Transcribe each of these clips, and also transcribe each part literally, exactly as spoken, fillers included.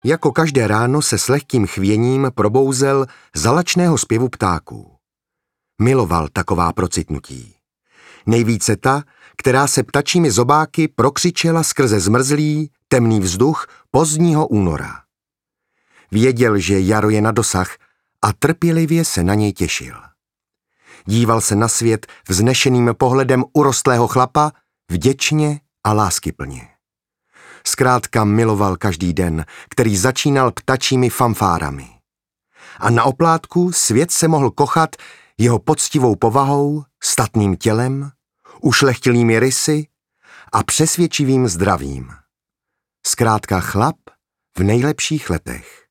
Jako každé ráno se s lehkým chvěním probouzel z lačného zpěvu ptáků. Miloval taková procitnutí. Nejvíce ta, která se ptačími zobáky prokřičela skrze zmrzlý, temný vzduch pozdního února. Věděl, že jaro je na dosah a trpělivě se na něj těšil. Díval se na svět vznešeným pohledem urostlého chlapa, vděčně a láskyplně. Zkrátka miloval každý den, který začínal ptačími fanfárami. A na oplátku svět se mohl kochat jeho poctivou povahou, statným tělem, ušlechtilými rysy a přesvědčivým zdravím. Zkrátka chlap v nejlepších letech.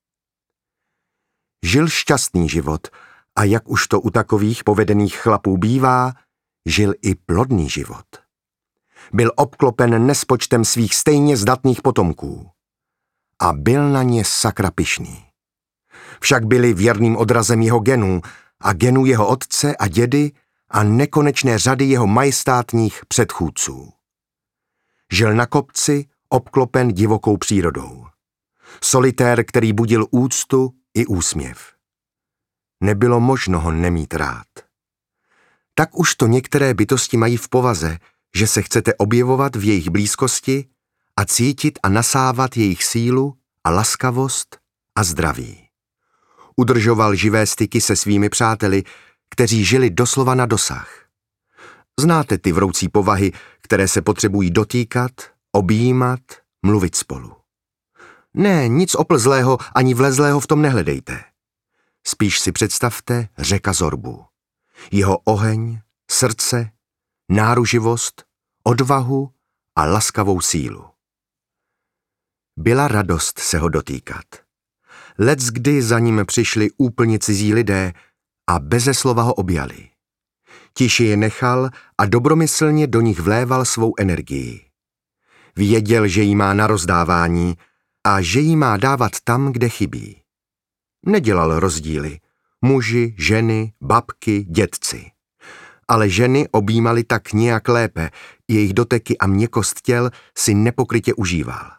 Žil šťastný život a jak už to u takových povedených chlapů bývá, žil i plodný život. Byl obklopen nespočtem svých stejně zdatných potomků. A byl na ně sakra pyšný. Však byli věrným odrazem jeho genů a genů jeho otce a dědy a nekonečné řady jeho majestátních předchůdců. Žil na kopci, obklopen divokou přírodou. Solitér, který budil úctu i úsměv. Nebylo možno ho nemít rád. Tak už to některé bytosti mají v povaze, že se chcete objevovat v jejich blízkosti a cítit a nasávat jejich sílu a laskavost a zdraví. Udržoval živé styky se svými přáteli, kteří žili doslova na dosah. Znáte ty vroucí povahy, které se potřebují dotýkat, objímat, mluvit spolu. Ne, nic oplzlého ani vlezlého v tom nehledejte. Spíš si představte řeka Zorbu. Jeho oheň, srdce, náruživost, odvahu a laskavou sílu. Byla radost se ho dotýkat. Leckdy za ním přišli úplně cizí lidé a beze slova ho objali. Tiše je nechal a dobromyslně do nich vléval svou energii. Věděl, že jí má na rozdávání a že jí má dávat tam, kde chybí. Nedělal rozdíly. Muži, ženy, babky, dědci. Ale ženy objímaly tak nějak lépe, jejich doteky a měkkost těl si nepokrytě užíval.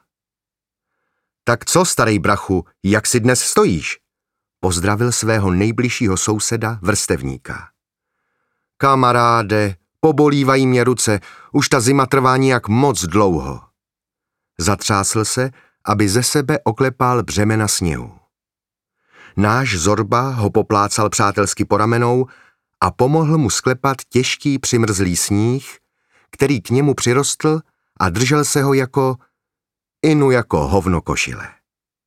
Tak co, starý brachu, jak si dnes stojíš? Pozdravil svého nejbližšího souseda, vrstevníka. Kamaráde, pobolívají mě ruce, už ta zima trvá nějak moc dlouho. Zatřásl se, aby ze sebe oklepal břemena sněhu. Náš Zorba ho poplácal přátelsky po ramenou a pomohl mu sklepat těžký přimrzlý sníh, který k němu přirostl a držel se ho jako inu jako hovno košile.